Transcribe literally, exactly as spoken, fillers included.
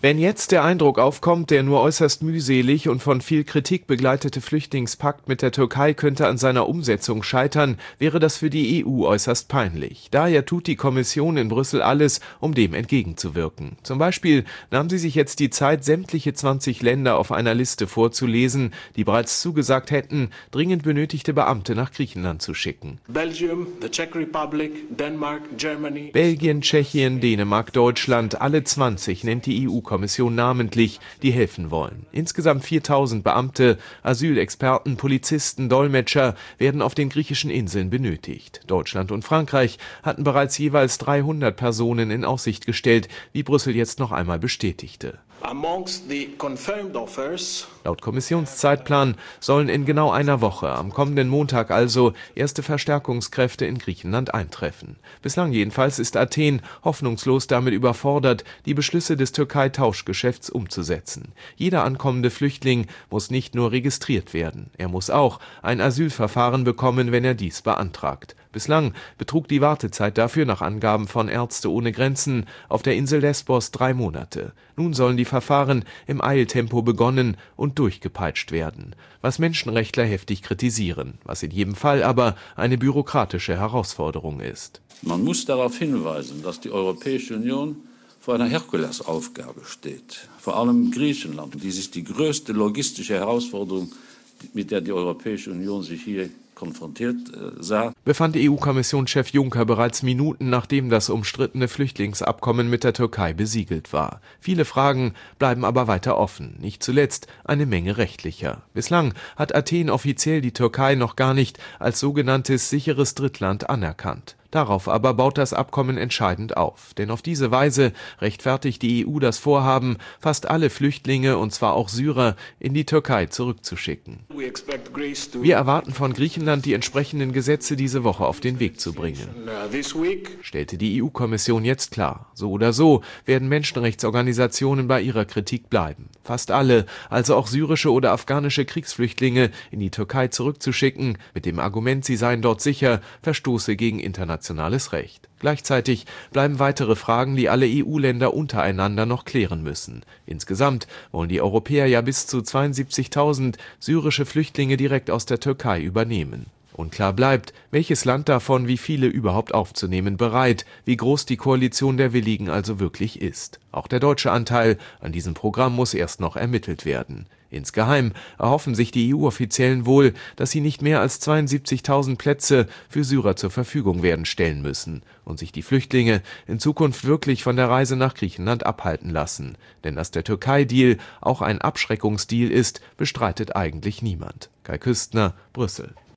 Wenn jetzt der Eindruck aufkommt, der nur äußerst mühselig und von viel Kritik begleitete Flüchtlingspakt mit der Türkei könnte an seiner Umsetzung scheitern, wäre das für die E U äußerst peinlich. Daher tut die Kommission in Brüssel alles, um dem entgegenzuwirken. Zum Beispiel nahm sie sich jetzt die Zeit, sämtliche zwanzig Länder auf einer Liste vorzulesen, die bereits zugesagt hätten, dringend benötigte Beamte nach Griechenland zu schicken. Belgium, the Czech Republic, Denmark, Germany. Belgien, Tschechien, Dänemark, Deutschland, alle zwanzig nennt die E U-Kommission namentlich, die helfen wollen. Insgesamt viertausend Beamte, Asylexperten, Polizisten, Dolmetscher werden auf den griechischen Inseln benötigt. Deutschland und Frankreich hatten bereits jeweils dreihundert Personen in Aussicht gestellt, wie Brüssel jetzt noch einmal bestätigte. Amongst the confirmed offers, Laut Kommissionszeitplan sollen in genau einer Woche, am kommenden Montag also, erste Verstärkungskräfte in Griechenland eintreffen. Bislang jedenfalls ist Athen hoffnungslos damit überfordert, die Beschlüsse des Türkei-Tauschgeschäfts umzusetzen. Jeder ankommende Flüchtling muss nicht nur registriert werden, er muss auch ein Asylverfahren bekommen, wenn er dies beantragt. Bislang betrug die Wartezeit dafür nach Angaben von Ärzte ohne Grenzen auf der Insel Lesbos drei Monate. Nun sollen die Verfahren im Eiltempo begonnen und durchgepeitscht werden, was Menschenrechtler heftig kritisieren, was in jedem Fall aber eine bürokratische Herausforderung ist. Man muss darauf hinweisen, dass die Europäische Union vor einer Herkulesaufgabe steht, vor allem Griechenland. Dies ist die größte logistische Herausforderung, mit der die Europäische Union sich hier konfrontiert äh, sah. Befand E U-Kommissionschef Juncker bereits Minuten nachdem das umstrittene Flüchtlingsabkommen mit der Türkei besiegelt war. Viele Fragen bleiben aber weiter offen, nicht zuletzt eine Menge rechtlicher. Bislang hat Athen offiziell die Türkei noch gar nicht als sogenanntes sicheres Drittland anerkannt. Darauf aber baut das Abkommen entscheidend auf, denn auf diese Weise rechtfertigt die E U das Vorhaben, fast alle Flüchtlinge, und zwar auch Syrer, in die Türkei zurückzuschicken. Wir erwarten von Griechenland, die entsprechenden Gesetze diese Woche auf den Weg zu bringen, stellte die E U-Kommission jetzt klar. So oder so werden Menschenrechtsorganisationen bei ihrer Kritik bleiben. Fast alle, also auch syrische oder afghanische Kriegsflüchtlinge, in die Türkei zurückzuschicken, mit dem Argument, sie seien dort sicher, verstoße gegen internationale Nationales Recht. Gleichzeitig bleiben weitere Fragen, die alle E U-Länder untereinander noch klären müssen. Insgesamt wollen die Europäer ja bis zu zweiundsiebzigtausend syrische Flüchtlinge direkt aus der Türkei übernehmen. Unklar bleibt, welches Land davon wie viele überhaupt aufzunehmen bereit, wie groß die Koalition der Willigen also wirklich ist. Auch der deutsche Anteil an diesem Programm muss erst noch ermittelt werden. Insgeheim erhoffen sich die E U-Offiziellen wohl, dass sie nicht mehr als zweiundsiebzigtausend Plätze für Syrer zur Verfügung werden stellen müssen und sich die Flüchtlinge in Zukunft wirklich von der Reise nach Griechenland abhalten lassen. Denn dass der Türkei-Deal auch ein Abschreckungsdeal ist, bestreitet eigentlich niemand. Kai Küstner, Brüssel.